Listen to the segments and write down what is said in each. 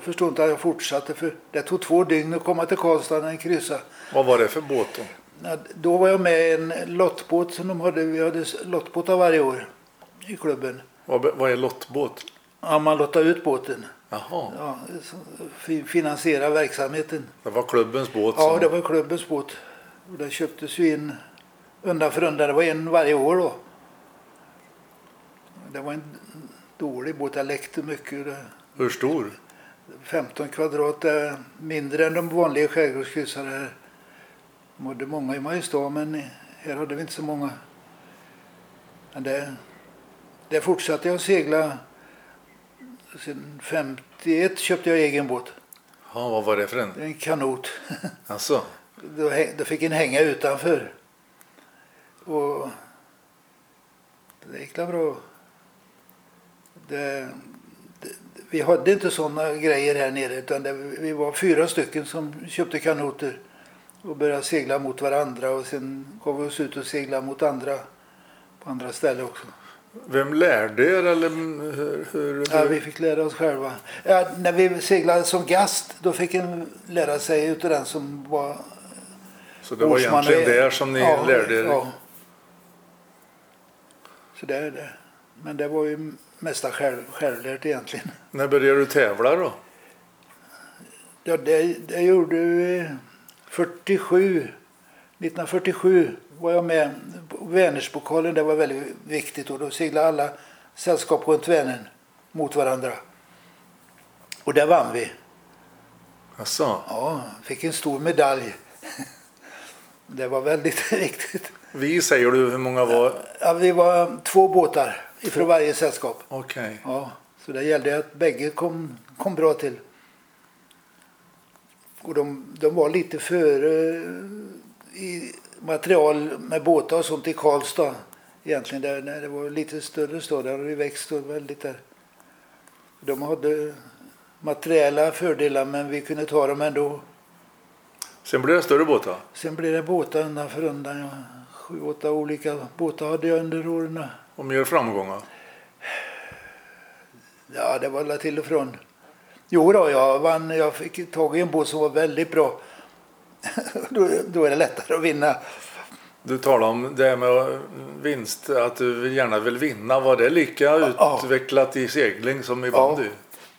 förstår inte att jag fortsatte, för det tog 2 dygn att komma till Karlstad när jag kryssade. Vad var det för båt då? Ja, då var jag med i en lottbåt som vi hade lottbåtar varje år i klubben. Vad är lottbåt? Ja, man lottade ut båten. Jaha. Ja, finansiera verksamheten. Det var klubbens båt? Ja, det var klubbens båt. Och det köptes ju in undan för undan. Det var en varje år då. Det var en dålig båt. Jag läckte mycket. Hur stor? 15 kvadrat, mindre än de vanliga skärgårdskryssare här. De hade många i Mariestad, men här hade vi inte så många. Men det fortsatte jag att segla. Sen 51 köpte jag egen båt. Ja, vad var det för en? En kanot. Alltså. Då fick en hänga utanför. Och det gick bra. Vi hade inte sådana grejer här nere, utan vi var 4 stycken som köpte kanoter och började segla mot varandra, och sen gav vi oss ut och segla mot andra på andra ställen också. Vem lärde er eller hur? Ja, vi fick lära oss själva. Ja, när vi seglade som gast, då fick en lära sig utav den som var. Så det var egentligen där som ni lärde er? Ja. Så det är det. Men det var ju mesta självlärt egentligen. När började du tävla då? Ja, det gjorde vi 1947 var jag med på Vänerspokalen. Det var väldigt viktigt, och då seglade alla sällskap runt Vänern mot varandra. Och där vann vi. Asså? Ja, fick en stor medalj. Det var väldigt viktigt. Vi, säger du, hur många var? Ja, vi var 2 båtar ifrån varje sällskap. Okej. Ja, så det gällde att bägge kom bra till. Och de var lite före i material med båtar och sånt i Karlstad. Egentligen där, när det var lite större stad, där hade vi växt väldigt där. De hade materiella fördelar, men vi kunde ta dem ändå. Sen blev det större båtar? Sen blev det båtar undan för undan. Ja. 7-8 olika båtar hade jag under åren. Och mer framgångar? Ja, det var alla till och från. Jo då, jag fick tag i en båt som var väldigt bra. Då är det lättare att vinna. Du talar om det här med vinst, att du gärna vill vinna. Var det lika utvecklat i segling som i bandy?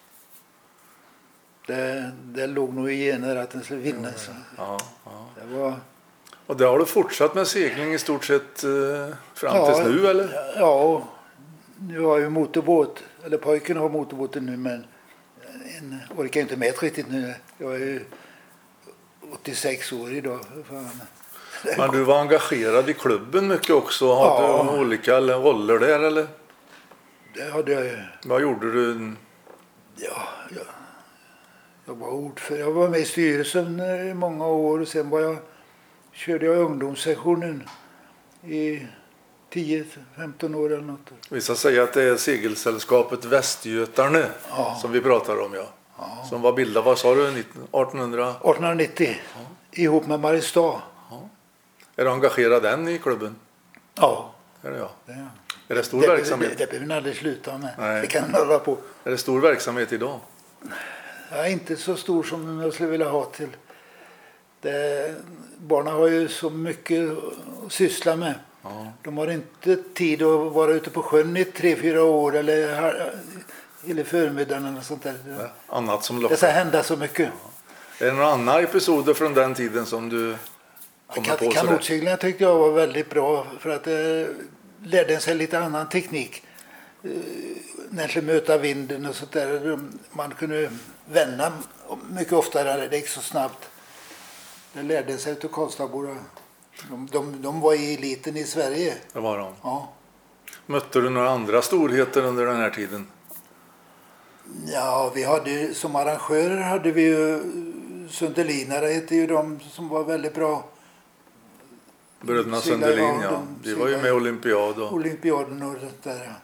Det låg nog i gener att den skulle vinna. Så. Ja. Det var... Och det har du fortsatt med segling i stort sett fram tills nu, eller? Ja, nu har jag ju motorbåt. Eller pojken har motorbåten nu, men orkar inte med riktigt nu. Jag är ju 86 år idag. Fan. Men du var engagerad i klubben mycket också. Hade du olika roller där, eller? Det hade jag ju. Vad gjorde du? Ja, jag var ordförande. Jag var med i styrelsen i många år, och sen körde jag ungdomssektionen i 10-15 år eller något. Vissa säger att det är segelsällskapet Västgötarne som vi pratar om, som var bildat, vad sa du, 1890, ihop med Mariestad. Är du engagerad än i klubben? Ja. Är det, Det är det stor verksamhet? Det behöver vi aldrig sluta med. Nej. Det kan man hålla på. Är det stor verksamhet idag? Ja, inte så stor som jag skulle vilja ha till. Barnen har ju så mycket att syssla med. Ja. De har inte tid att vara ute på sjön i 3-4 år eller förmiddagen eller sånt där. Ja, annat som lockar. Det ska hända så mycket. Ja. Är det några andra episoder från den tiden som du kommer på? Kanotseglingar tyckte jag var väldigt bra, för att det lärde sig lite annan teknik. När man möta vinden och sånt där. Man kunde vända mycket oftare, det gick så snabbt. Det lärde sig av Karlstadbor. De var i eliten i Sverige. Det var de? Ja. Mötte du några andra storheter under den här tiden? Ja, vi hade som arrangörer hade vi ju Sundelinare, hette ju de som var väldigt bra. Bröderna Sundelin, ja. De var ju med i Olympiaden och sånt där, ja.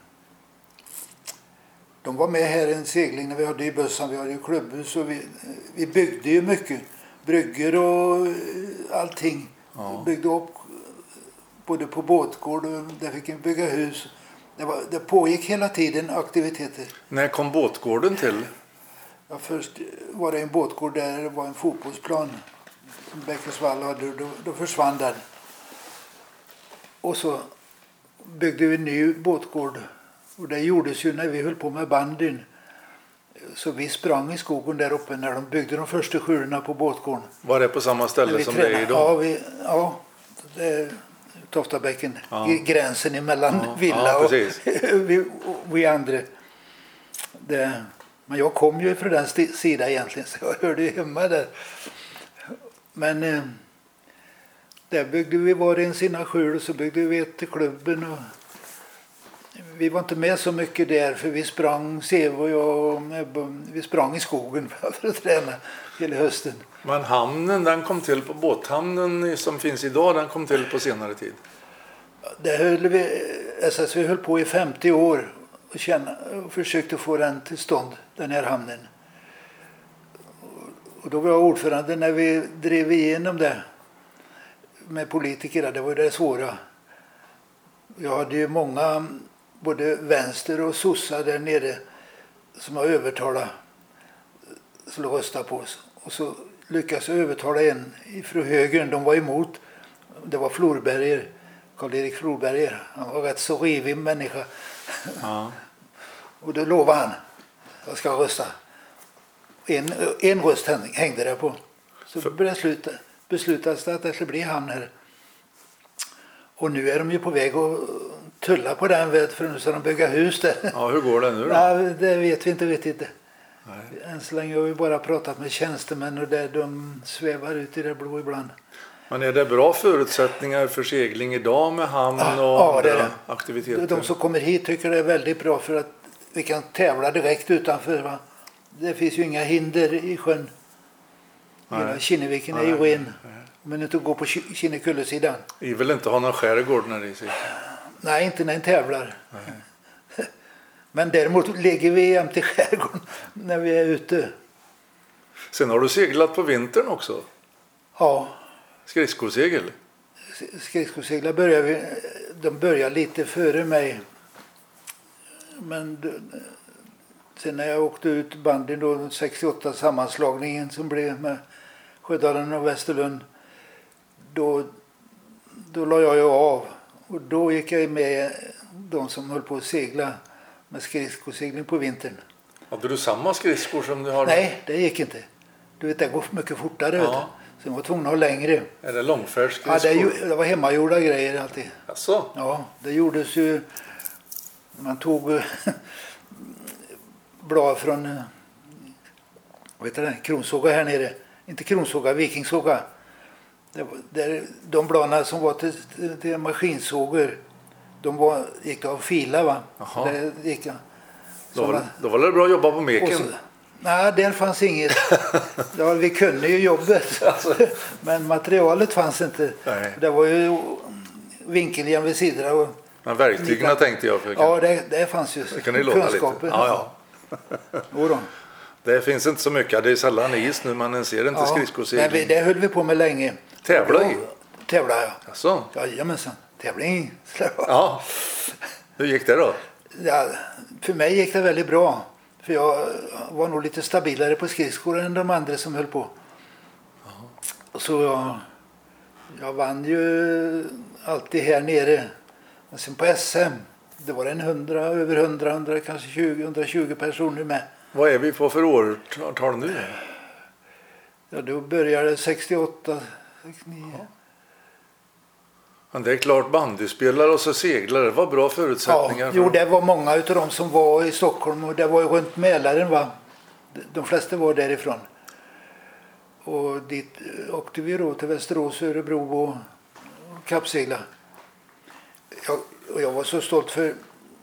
De var med här i en segling när vi hade i Bössan. Vi hade ju klubbhus och vi byggde ju mycket. Brygger och allting. Ja. Vi byggde upp både på båtgård och där fick vi bygga hus. Det pågick hela tiden aktiviteter. När kom båtgården till? Ja, först var det en båtgård där det var en fotbollsplan som Bäckesvall hade. Då försvann den. Och så byggde vi en ny båtgård. Och det gjordes ju när vi höll på med bandyn. Så vi sprang i skogen där uppe när de byggde de första skjulorna på båtgården. Var det på samma ställe som det är idag? Ja, det är Toftabäcken. Gränsen emellan villa och vi andra. Men jag kom ju från den sidan egentligen, så jag hörde ju hemma där. Men där byggde vi var en sina skjul och så byggde vi ett till klubben. Och vi var inte med så mycket där för vi sprang, vi sprang i skogen för att träna hela hösten. Men hamnen, den kom till på båthamnen som finns idag, den kom till på senare tid? Det SSV höll på i 50 år och försökte få den till stånd, den här hamnen. Och då var jag ordförande när vi drev igenom det med politiker. Det var det svåra. Jag hade ju många, både vänster och sossar där nere, som har övertalat att rösta på oss. Och så lyckades jag övertala en från högern. De var emot. Det var Florberger, Karl-Erik Florberger. Han var rätt så rivig människa. Ja. Och då lovade han, jag ska rösta. En röst hängde det på. Så beslutades det att det skulle bli hamn här. Och nu är de ju på väg att tulla på den, för nu ska de bygga hus där. Ja, hur går det nu då? Ja, det vet vi inte. Nej. Än så länge har vi bara pratat med tjänstemän och där de svävar ut i det blå ibland. Men är det bra förutsättningar för segling idag med hamn och andra aktiviteter? De som kommer hit tycker det är väldigt bra för att vi kan tävla direkt utanför. Va? Det finns ju inga hinder i sjön. Hela Kinneviken är ju ren. Men inte gå på Kinnekullesidan. Vi vill inte ha någon skärgård när det är segling? Nej, inte när en tävlar. Nej. Men däremot ligger vi jämt i skärgården när vi är ute. Sen har du seglat på vintern också? Ja. Skridskosegel? Skridskoseglar börjar lite före mig. Men sen när jag åkte ut bandyn då, 68 sammanslagningen som blev med Sjödalen och Västerlund, då la jag ju av. Och då gick jag med de som höll på att segla med skridskosegling på vintern. Hade du samma skridskor som du har? Nej, det gick inte. Du vet, det går mycket fortare. Ja. Så jag var tvungen att ha längre. Är det långfärdsskridskor? Ja, det var hemmagjorda grejer alltid. Asså? Ja, det gjordes ju. Man tog blad från kronsåga här nere. Inte kronsåga, vikingsåga. De bladen som var till maskinsågor, de gick av fila, va? Jaha. Det gick, då var det bra att jobba på meken. Nej, där fanns inget. Vi kunde ju jobbet. Men materialet fanns inte. Nej. Det var ju vinkeljärn vid sidorna. Men verktygen tänkte jag. Ja, det fanns ju. Det kan ni låta lite. Ja. Det finns inte så mycket. Det är sällan is nu. Man ser inte skridskosegling. Det höll vi på med länge. Tävla i? Tävla, ja. Asså? Jajamensan. Tävling. Ja. Hur gick det då? Ja, för mig gick det väldigt bra. För jag var nog lite stabilare på skridskor än de andra som höll på. Så jag vann ju alltid här nere. Och sen på SM, det var över 100 kanske 120 personer med. Vad är vi på för årtal nu? Ja, då började 68, 69. Ja. Men det är klart, bandyspelare och så seglare, det var bra förutsättningar. Ja, jo, det var många av dem som var i Stockholm och det var ju runt Mälaren, va. De flesta var därifrån. Och dit åkte vi då till Västerås, Örebro och kappsegla. Jag var så stolt för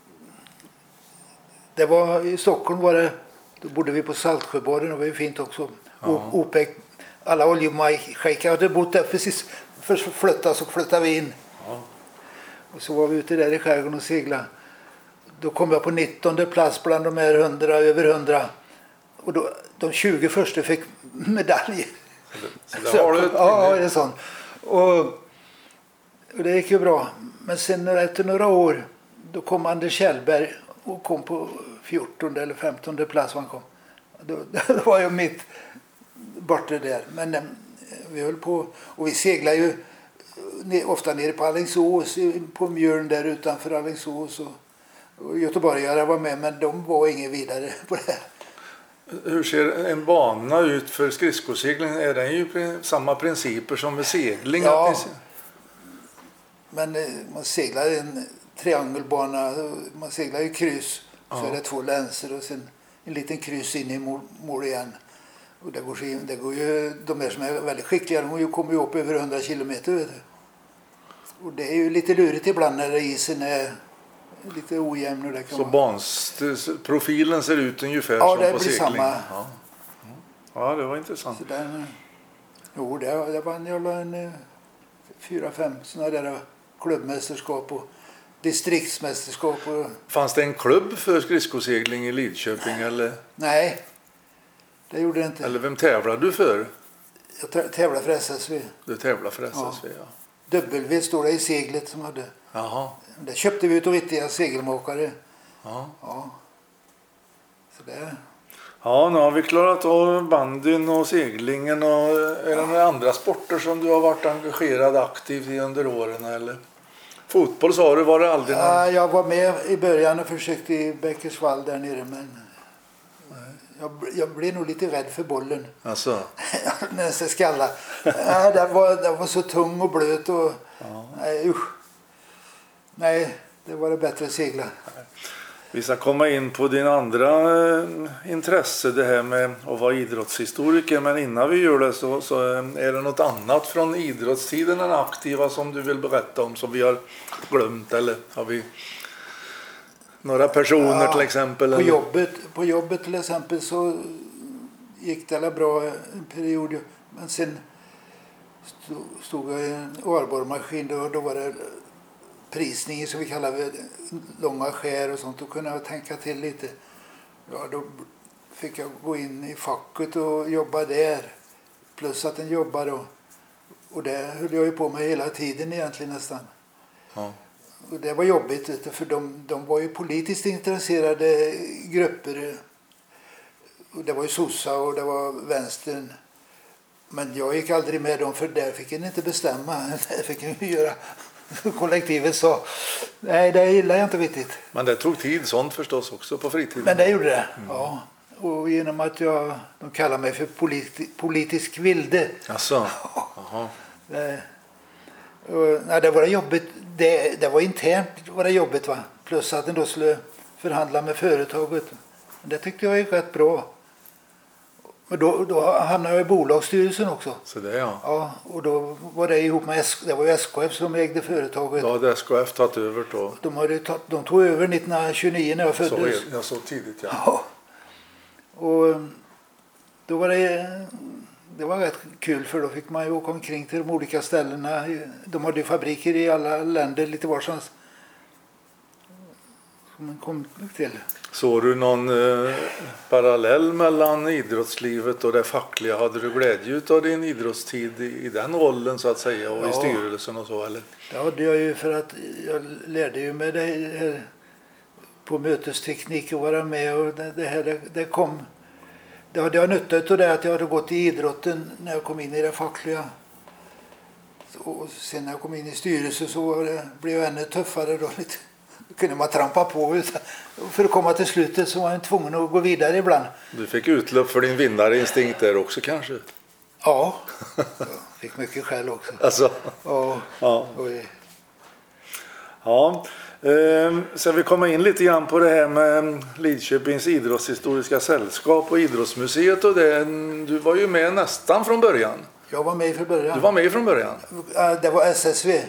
det var i Stockholm då bodde vi på Saltsjöbaden, det var ju fint också. Ja. OPEC, alla oljemajsjejkar hade bott där precis. Först flyttade vi in. Ja. Och så var vi ute där i skärgården och segla. Då kom jag på 19:e plats bland de här över 100. Och då, de 20 första fick medaljer. Ja, det är sånt. Och det gick ju bra. Men sen efter några år då kom Anders Kjellberg och kom på 14:e eller 15:e plats. Han kom. Det var ju mitt borta där. Men vi höll på och vi seglade ju ofta nere på Alingsås, på Mjöln där utanför Alingsås, och göteborgare var med, men de var ingen vidare på det här. Hur ser en bana ut för skridskosegling? Är det ju samma principer som med segling? Ja, men man seglar en triangelbana, man seglar ju kryss, så är det 2 länsor och sen en liten kryss in i mål igen. Och det går ju, de som är väldigt skickliga, de kommer ju upp över 100 kilometer. Vet du. Och det är ju lite lurigt ibland när isen är lite ojämn. Och det kan så profilen ser ut ungefär som på segling? Samma. Ja, det var intressant. Så det vann jag en 4-5 sådana där klubbmästerskap och distriktsmästerskap. Fanns det en klubb för skridskosegling i Lidköping? Eller? Nej, det gjorde det inte. Eller vem tävlade du för? Jag tävlade för SSV. Du tävlade för SSV, ja. W står det i seglet som hade. Jaha. Det köpte vi utav riktiga segelmakare. Ja. Så det. Ja, nu har vi klarat av bandyn och seglingen. Och är det några andra sporter som du har varit engagerad aktivt i under åren? Eller? Fotboll sa du, var det aldrig? Ja, jag var med i början och försökte i Bäckersvall där nere, men jag blev nog lite rädd för bollen. Alltså. När jag skalla. Den var så tung och blöt och nej, usch. Nej, det var det bättre att segla. Vi ska komma in på din andra intresse, det här med att vara idrottshistoriker. Men innan vi gör det så är det något annat från idrottstiden än aktiva som du vill berätta om som vi har glömt? Eller har vi några personer till exempel? På jobbet till exempel så gick det alla bra en period. Men sen stod jag i en arborrmaskin, då var det prisning som vi kallar det, långa skär och sånt. Då kunde jag tänka till lite. Ja, då fick jag gå in i facket och jobba där. Plus att den jobbade och det höll jag ju på med hela tiden egentligen nästan. Ja. Och det var jobbigt för de var ju politiskt intresserade grupper. Och det var ju sossa och det var vänstern. Men jag gick aldrig med dem för där fick en inte bestämma. Det fick en göra. Kollektivet sa, nej det gillar jag inte riktigt. Men det tog tid sånt förstås också på fritiden. Men det gjorde det, ja. Och genom att de kallar mig för politisk vilde. Alltså. Jaha. Det var jobbigt. Det var internt var det jobbigt, va. Plus att den då skulle förhandla med företaget. Det tyckte jag gick rätt bra. Men då hamnade jag i bolagsstyrelsen också. Så det Ja, och då var det ihop med det var ju SKF som ägde företaget. Då hade SKF tagit över då? De tog över 1929 när jag föddes. Så tidigt, ja. Ja. Och då var det var rätt kul för då fick man ju åka omkring till de olika ställena. De hade ju fabriker i alla länder lite varstans. Som man kom till. Såg du någon parallell mellan idrottslivet och det fackliga? Hade du glädje av din idrottstid i den rollen så att säga och i styrelsen och så eller? Det hade jag ju för att jag lärde ju med det här på mötesteknik och vara med och det kom. Det hade jag nytta av det att jag hade gått i idrotten när jag kom in i det fackliga. Och sen när jag kom in i styrelsen så blev jag ännu tuffare då lite. Kunde man trampa på. För att komma till slutet så var jag tvungen att gå vidare ibland. Du fick utlopp för din vinnarinstinkt där också kanske? Ja, jag fick mycket skäl också. Alltså. Ja. Så vi kommer in lite grann på det här med Lidköpings idrottshistoriska sällskap och idrottsmuseet och det. Du var ju med nästan från början. Jag var med från början. Du var med från början? Det var SSV.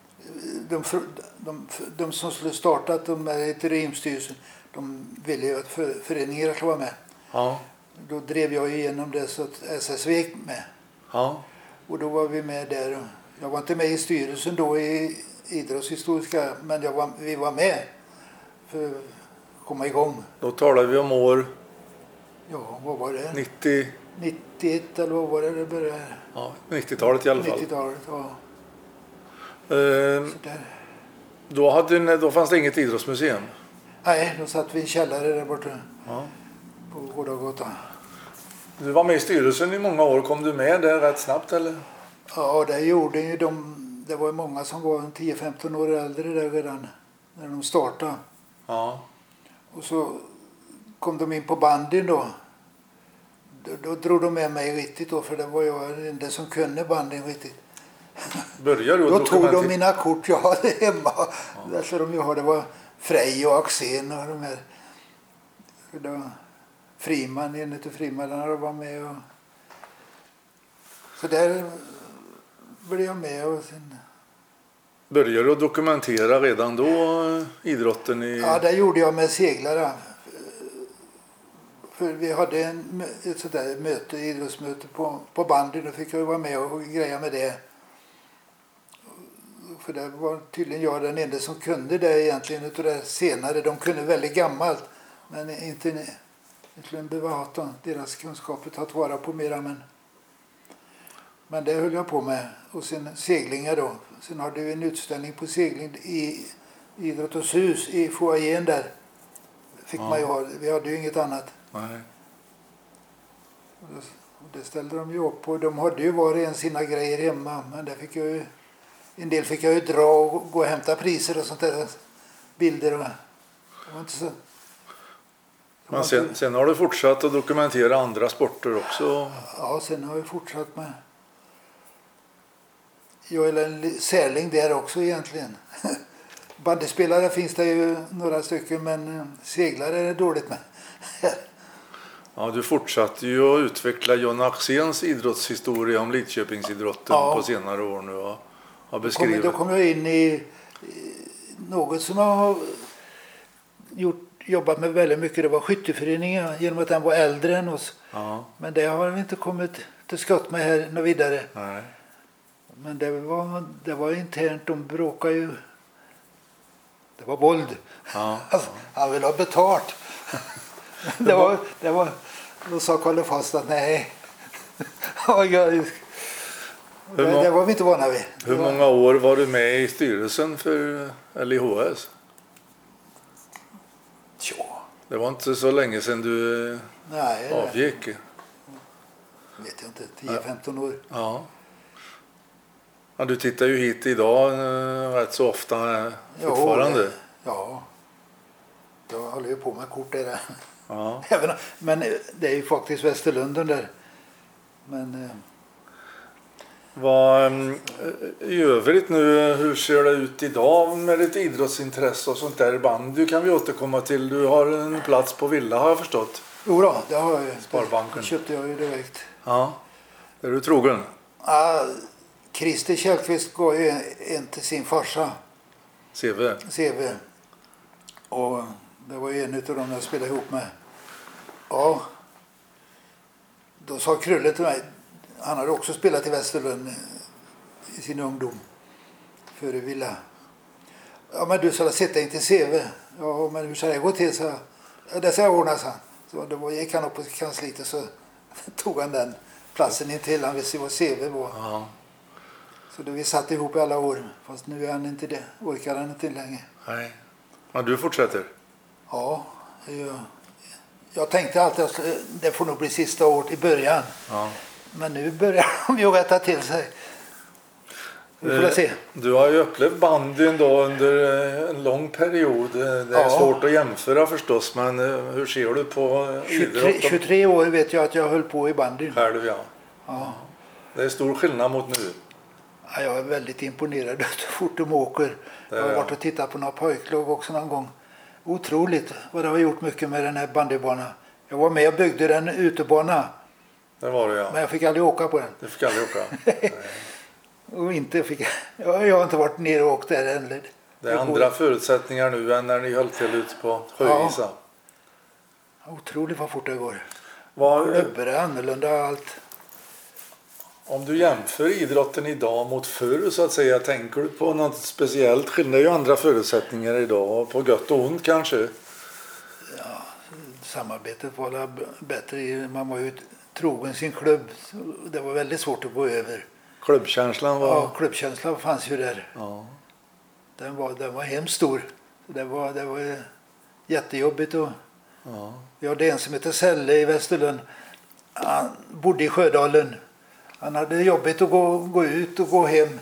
De som skulle starta de här interimstyrelsen, de ville ju att föreningen skulle vara med. Ja. Då drev jag igenom det så att SSV gick med. Ja. Och då var vi med där. Jag var inte med i styrelsen då i idrottshistoriska, men vi var med för att komma igång. Då talade vi om år? Ja, vad var det? 91 eller vad var det började? Ja, 90-talet i alla fall. 90-talet, ja. Då fanns det inget idrottsmuseum? Nej, då satt vi i en källare där borta på Gårdagatan. Du var med i styrelsen i många år. Kom du med där rätt snabbt eller? Ja, det gjorde ju de. Det var ju många som var 10-15 år äldre där redan när de startade. Ja. Och så kom de in på bandyn då. Då drog de med mig riktigt då, för det var jag den enda som kunde bandyn riktigt. Börjar du Då tog de mina kort jag hade hemma. Ja. Därför det var Frej och Axén och de här. Det var Friman, en av Friman var med. Och så där blev jag med. Och sen... Började du dokumentera redan då idrotten i... Ja, det gjorde jag med seglare. För vi hade ett sådär möte, idrottsmöte på bandyn. Då fick jag vara med och greja med det. För det var tydligen jag den enda som kunde det egentligen utav det senare. De kunde väldigt gammalt. Men inte egentligen bevara deras kunskaper tagit vara på mera. Men det höll jag på med. Och sen seglingar då. Sen hade vi en utställning på segling i Idrottens hus i foajén där. Fick man ju ha. Vi hade ju inget annat. Nej. Och det ställde de ju upp på. De hade ju var och en sina grejer hemma. Men det fick jag ju... En del fick jag ju dra och gå och hämta priser och sånt där. Bilder och... Det var inte så... Men sen har du fortsatt att dokumentera andra sporter också? Ja, sen har vi fortsatt med... Jag är en särling där också egentligen. Bandyspelare finns det ju några stycken, men seglare är det dåligt med. Ja, du fortsatte ju att utveckla John Axéns idrottshistoria om Lidköpingsidrotten på senare år nu och har beskrivit. Då kom jag in i något som jag har jobbat med väldigt mycket. Det var skytteföreningen genom att den var äldre än oss. Ja. Men det har vi inte kommit till skott med här något vidare. Nej. Men det var internt, de bråkade ju. Det var våld. Ja. Han ville ha betalt. Då sa Kalle Fast att nej. Det var vi inte vana vid. Hur många år var du med i styrelsen för LIHS? Ja. Det var inte så länge sedan du avgick. Vet jag inte, 10-15 år. Ja. Ja, du tittar ju hit idag rätt så ofta fortfarande. Ja. Jag håller ju på med kort där. Ja. Men det är ju faktiskt Västerlunden där. Men... I övrigt nu, hur ser det ut idag med ditt idrottsintresse och sånt där? Bandy kan vi återkomma till. Du har en plats på Villa har jag förstått. Jo då, det har jag ju. Sparbanken. Köpte jag ju direkt. Ja, är du trogen? Ja, Christer Kjellqvist går ju en till sin farsa. CV. Och det var ju en av dem jag spelade ihop med. Ja. Då sa Krulle till mig, han hade också spelat i Västerlund i sin ungdom. Före Villa. Ja, men du ska sätta in till CV. Ja, men hur ska det gå till? Så, ja, det ska jag ordna, så. Så då gick han upp på kansliet och så tog han den platsen in till. Han visste vad CV var. Ja. Så då vi satt ihop i alla år. Fast nu är han inte det. Orkar han inte längre. Nej. Men du fortsätter? Ja. Jag tänkte alltid att det får nog bli sista året i början. Ja. Men nu börjar de ju rätta till sig. Vi får se. Du har ju upplevt bandyn då under en lång period. Det är svårt att jämföra förstås. Men hur ser du på idrott? 23 år vet jag att jag höll på i bandyn. Själv, ja. Det är stor skillnad mot nu. Ja, jag är väldigt imponerad hur fort de åker. Jag har varit och tittat på några pojklag också någon gång. Otroligt vad det har gjort mycket med den här bandybanan. Jag var med och byggde den utebana. Det var det, ja. Men jag fick aldrig åka på den. Du fick aldrig åka? Och inte fick jag har inte varit nere och åkt där än. Det är andra förutsättningar nu än när ni höll till ute på Sjövisa. Ja. Otroligt vad fort det går. Klubbar är annorlunda allt. Om du jämför idrotten idag mot förr så att säga, tänker du på något speciellt? Skillnader ju andra förutsättningar idag, på gott och ont kanske? Ja, samarbetet var bättre. Man var ju trogen sin klubb. Det var väldigt svårt att gå över. Klubbkänslan var... Ja, klubbkänslan fanns ju där. Ja. Den var hemskt stor. Det var jättejobbigt. Och vi hade en som heter Selle i Västerlund. Han bodde i Sjödalen. Han hade jobbigt att gå ut och gå hem.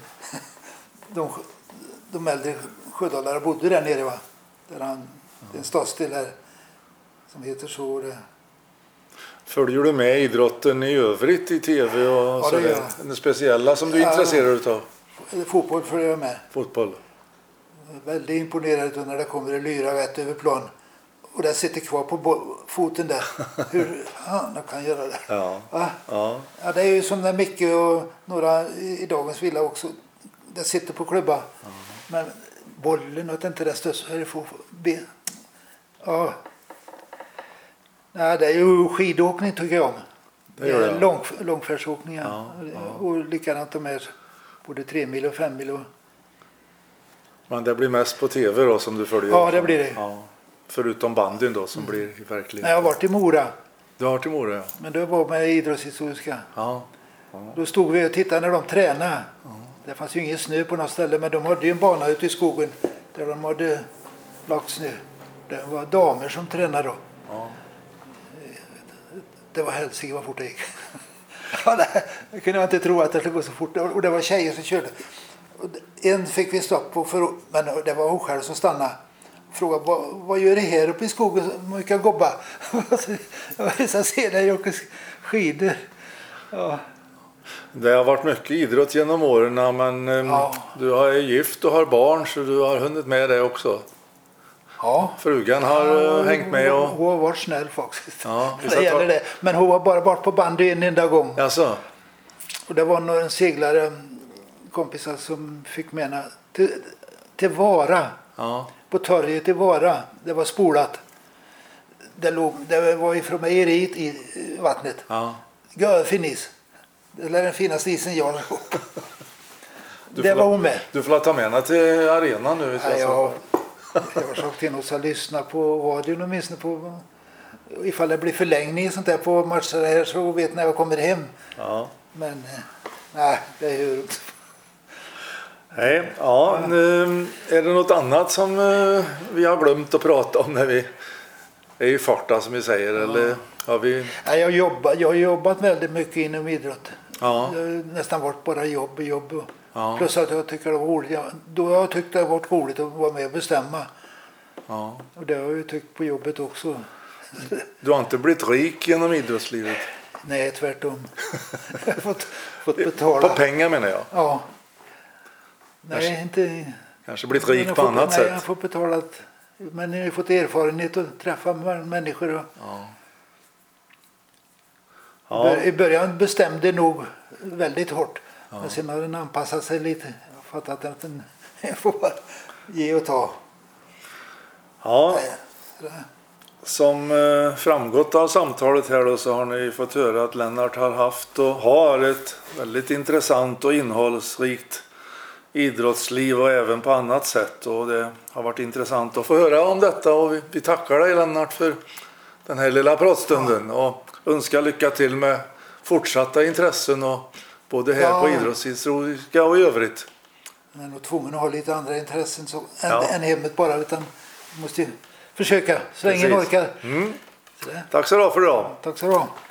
De äldre sjödalare bodde där nere, va? Där det är en stadsdel här som heter så. Följer du med idrotten i övrigt i tv och ja, det den speciella som du är intresserad av? Fotboll följer jag med. Fotboll. Väldigt imponerad när det kommer en lyra rätt över plan. Och den sitter kvar på foten där. Hur han kan göra det. Ja. Ja, det är ju som när Micke och några i dagens villa också. Det sitter på klubba. Ja. Men bollen och inte det så är det få ben. Ja. Nej, det är ju skidåkning tycker jag om. Det är långfärdsåkningar. Och likadant de är både 3 mil och 5 mil. Men det blir mest på tv då som du följer? Ja, det blir det. Ja. Förutom bandyn då som blir verkligen... Jag har varit i Mora. Du har varit i Mora, ja. Men det var med idrottshistoriska. Ja. Då stod vi och tittade när de tränade. Det fanns ju ingen snö på något ställe, men de hade ju en bana ute i skogen där de hade lagt snö. Det var damer som tränade då. Ja. Det var helsike vad fort det gick. Det kunde jag inte tro att det skulle gå så fort. Och det var tjejer som körde. En fick vi stopp på, men det var hon själv som stannade. Frågade, vad gör det här uppe i skogen? Mycket gobba. Jag ser det, jag åker skidor. Ja. Det har varit mycket idrott genom åren, men du är gift och har barn så du har hunnit med det också. Ja. Frugan har hängt med. Och... Hon har varit snäll faktiskt. Ja, det gäller det. Men hon har bara varit på bandy en enda gång. Jaså? Och det var nog en seglare, kompisar som fick mena till Vara. Ja. På torget i Vara. Det var spolat. Det var ifrån mejeriet i vattnet. Ja. Görfinis. Det är den finaste isen jag har gjort. Det var hon med. Du får ta med henne till arenan nu. Ja, jag har sagt till oss att lyssna på radion åtminstone på ifall det blir förlängning sånt där på matcher här så vet när jag kommer hem. Ja. Men nej, det är ju... Nej, ja. Är det något annat som vi har glömt att prata om när vi är i farta som vi säger? Ja. Eller har vi... Nej, jag har jobbat väldigt mycket inom idrott. Ja. Jag har nästan varit bara jobb. Ja. Plus att jag tycker det var roligt. Då har jag tyckt det har varit roligt att vara med och bestämma. Ja. Och det har jag ju tyckt på jobbet också. Du har inte blivit rik genom idrottslivet? Nej, tvärtom. Jag har fått betala. På pengar menar jag? Ja. Nej, inte... Kanske blivit rik på annat sätt? Nej, jag har fått betalat. Men jag har fått erfarenhet att träffa människor. Och... Ja. Ja. I början bestämde nog väldigt hårt. Ja. Men sen har den anpassat sig lite. Jag har fattat att den får bara ge och ta. Ja. Som framgått av samtalet här då, så har ni fått höra att Lennart har haft och har ett väldigt intressant och innehållsrikt idrottsliv och även på annat sätt. Och det har varit intressant att få höra om detta och vi tackar dig Lennart för den här lilla pratstunden och önskar lycka till med fortsatta intressen och både här på idrottshistoriska och i övrigt. Jag är nog tvungen att ha lite andra intressen än hemmet bara, utan måste försöka så länge jag orkar. Mm. Tack så du ha för idag. Tack så du ha.